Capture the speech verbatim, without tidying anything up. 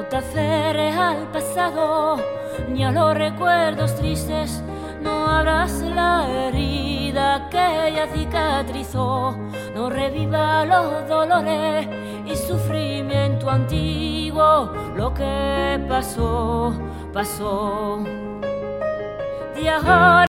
te aferres al pasado ni a los recuerdos tristes, no abras la herida que ya cicatrizó, no reviva los dolores y sufrimiento antiguo, lo que pasó, pasó. De ahora